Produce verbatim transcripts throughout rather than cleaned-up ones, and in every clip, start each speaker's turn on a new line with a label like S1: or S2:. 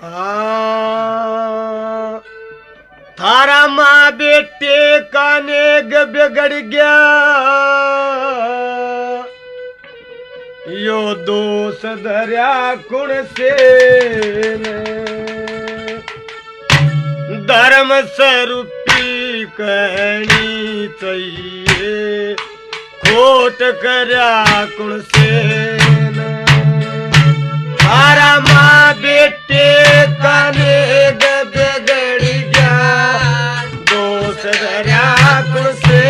S1: हाँ, थारा माँ बेटे का नेग बिगड़ गया, यो दोष धर्या कुण से धर्म स्वरूपी कहनी चाहिए, खोट करया कुण से थारा माँ बेटे का नेग बिगड़ गया, दोष धर्या कुण से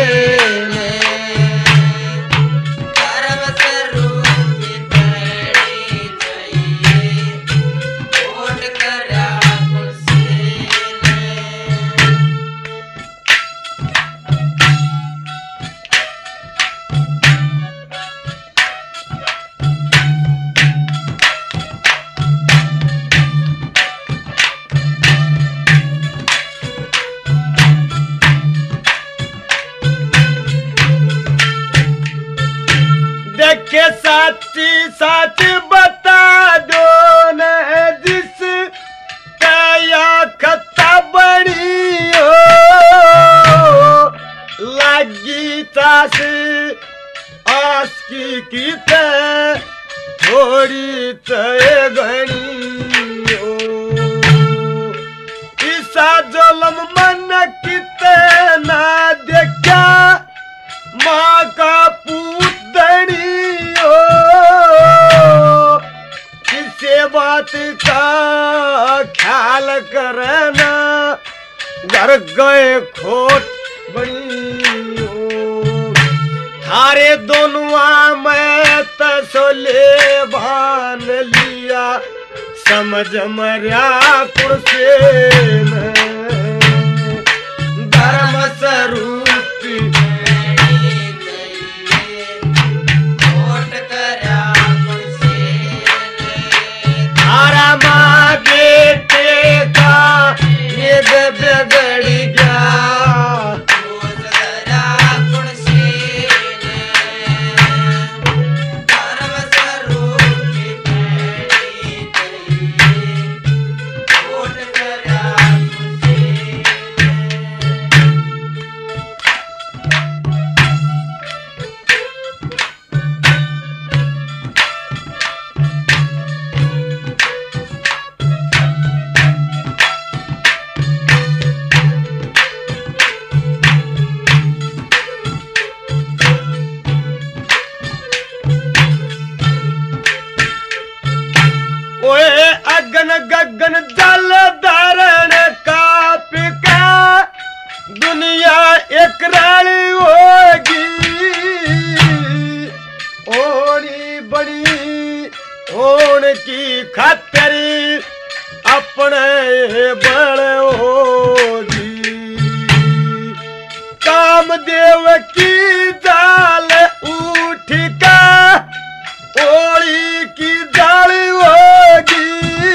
S2: धर्म स्वरूपी कहनी चाहिए, खोट करया कुण से
S1: देखे साची सच बता दो न, जिस कया खता बड़ी हो लगी तास आस की कीत थोड़ी तय घनी हो, ईसा जुल्म मन कित ना देखा, माँ का पूत धनी हो, किसे बात का ख्याल करना, घर गए खोट बनी हो, थारे दोनों में तसले भान लिया, समझ मर्या कुर्से धर्म स्वरूपी माँ बेटे का नेग बिगड़ गया,
S2: दोष धर्या कुण से धर्म स्वरूपी कहनी चाहिए, खोट करया कुण से
S1: ओए अगन गगन जल धारण काप का दुनिया एक रानी होगी, ओनी बड़ी ओन की खातरी अपने बड़ होगी, कामदेव की जाल उठ का ओली की जाली होगी,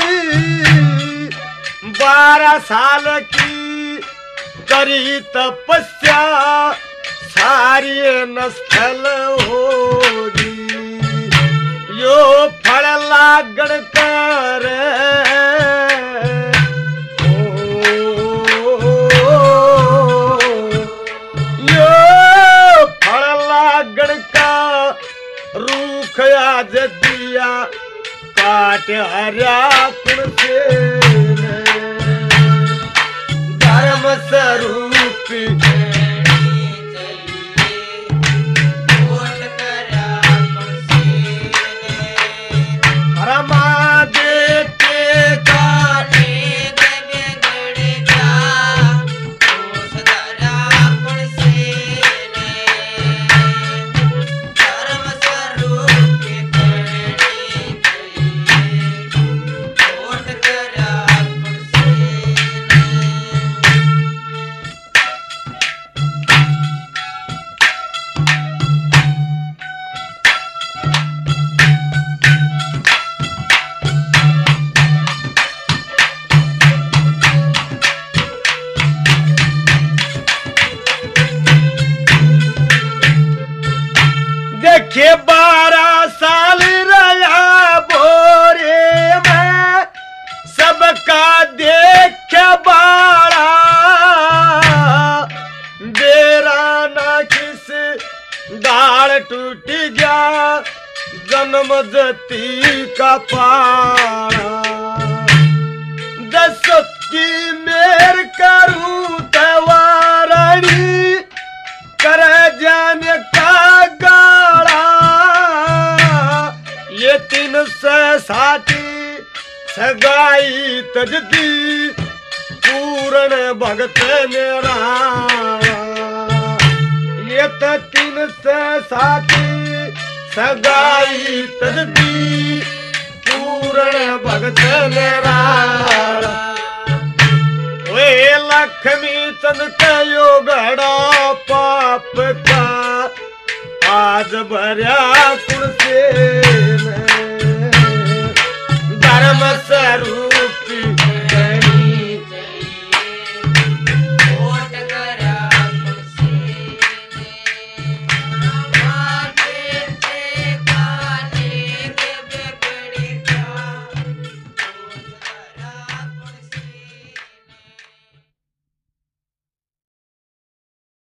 S1: बारह साल की करी तपस्या सारी नस्ल होगी, यो फल लागण कर यो फल लागण का रूख आज दिया, काट हर्या कुण से धर्म स्वरूपी
S2: कहनी चाहिए, खोट करया कुण से
S1: रमा बेटे का
S2: नेग बिगड़ गया, दोष धर्या कुण से धर्म स्वरूपी कहनी चाहिए, खोट करया कुण से
S1: देखे बारह साल रहा बोरे में, सबका जन्म जती का पाड़ा दस की मेर करूं तवारणी कर जाने का गाड़ा ये तीन से साथी सगाई तजती पूर्ण भगत मेरा ये तो तीन से साथी सगाई तजती पूर्ण भगत मेरा वे लक्ष्मी चंद कयो घड़ा पाप का आज भर्या कुण से धर्म स्वरूप